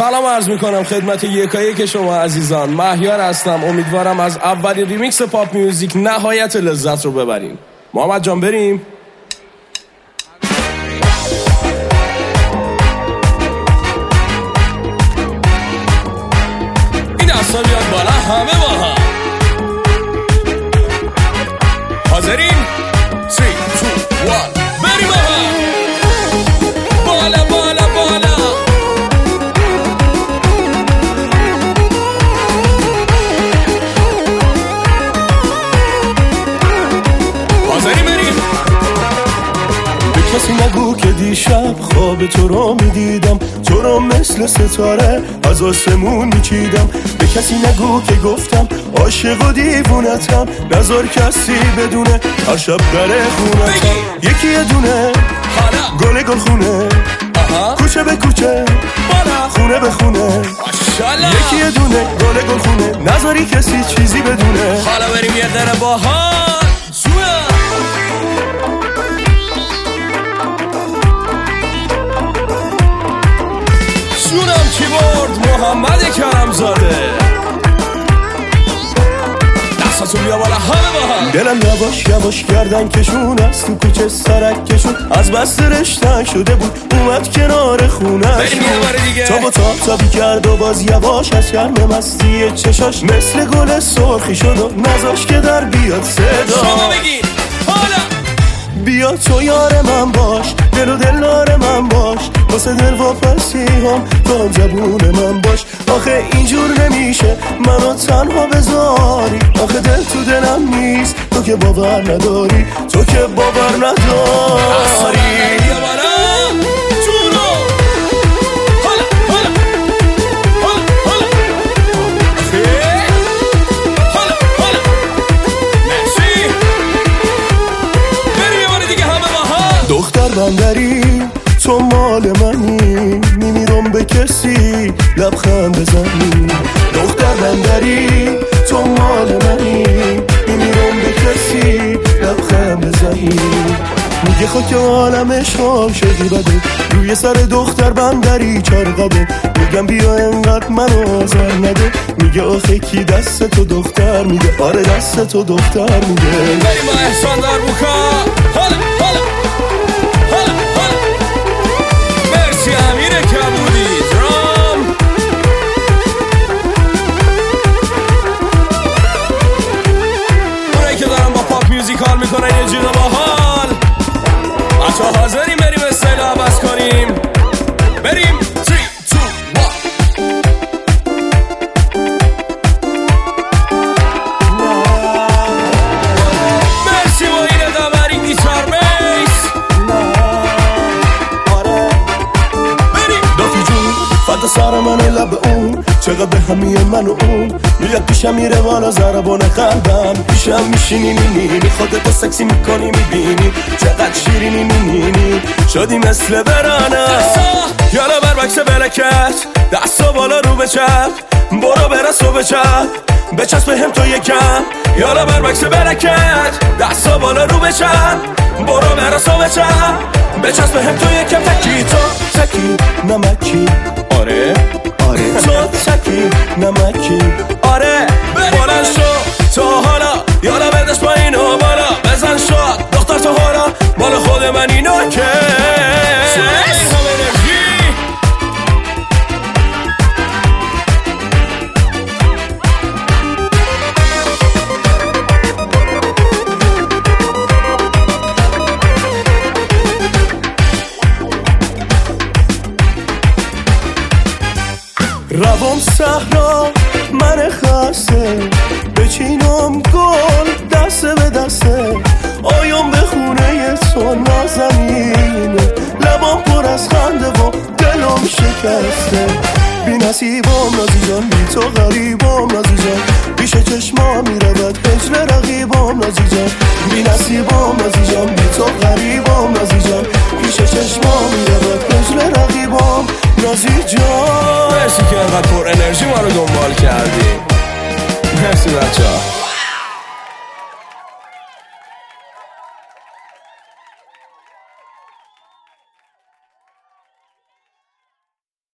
سلام عرض میکنم خدمت یکایک شما عزیزان. مهیار هستم. امیدوارم از اولین ریمیکس پاپ میوزیک نهایت لذت رو ببرین. محمد جان بریم. این دستا بیاد بالا همه با هم. حاضرین؟ 3 2 1 بریم با هم. بالا بالا بالا. حاضرین بریم. به کسی نگو که دیشب خواب تو رو میدیدم، تو رو مثل ستاره از آسمون میچیدم. به کسی نگو که گفتم عاشق و دیوونتم، نذار کسی بدونه هر شب در خونتم. یکی یه دونه گل گل خونه، کوچه به کوچه خونه به خونه. یکی یه دونه گل گل خونه، نذاری کسی چیزی بدونه. حالا بریم یه ذره باحال. جونم کیبورد محمد کرمزاده. دستاتو بیا بالا همه با هم. دلم یواش یواش گردن کشون است تو کوچه سرک کشون، از بس رشتن شده بود اومد کنار خونش. بریم یه بار دیگه. تابی کرد و باز یواش از شرم مستی چشاش مثل گل سرخی شد و نذاش که در بیاد صدا. شما بگین حالا. بیا تو یار من باش، دل و دلار من باش، واسه دل واپسی هم تو زبون من باش. آخه اینجور نمیشه منو تنها بذاری، آخه دل تو دلم نیست تو که باور نداری، تو که باور نداری. دختر بندری تو مال منی، میمیرم به کسی لبخند بزنی. دختر بندری تو مال منی، میمیرم به کسی لبخند بزنی. میگه خاک عالمش عاشقی بده، روی سر دختر بندری چرقده. میگم بیا انقدر منو آزار نده، میگه آخه کی دست تو دختر میده. آره دست تو دختر میده. بریم با احسان دار بوکا. حالا حالا مرسی امیر کبودی درام. اونایی که دارن با پاپ میوزیک حال میکنن یه جیغ باحال. بچه حاضریم بریم استایل عوض کنیم. بریم 3 2 1. مرسی با این قمری گیتار بیس. فدا سر منه لب اون، چقدر به همیه من و اون. میاد پیشم میره بالا ضربان قلبم، پیشم میشینی میبینی خودتو سکسی میکنی میبینی چقدر شیرینی میبینی شدی مثل برانه. یالا بر بکس بلکت دستا بالا رو بچپ، برو برس و بچسب به هم تو یکم. یالا بر بکس بلکت دستا بالا رو بچپ، برو برس و بچسب به هم تو یکم. تکی تو تکی نمکی، آره تو تکی نمکی، آره بلند شو تا حالا. یالا بدش پایین و بالا بزن شاد دختر تو حالا مال خود من اینو که روام صحرا من خسته، بچینم گل دسته به دسته. آیام به خونه تو نازنینه، لبام پر از خنده و دلم شکسته. بی نصیبم نازی جان، بی تو غریبم نازی جان، پیش چشما میرود هجر رقیبم نازی جان. بی نصیبم نازی جان، بی تو غریبم نازی جان، پیش چشما میرود هجر رقیبم نازی جان. مرسی که انقدر پر انرژی ما رو دنبال کردی. مرسی بچه ها.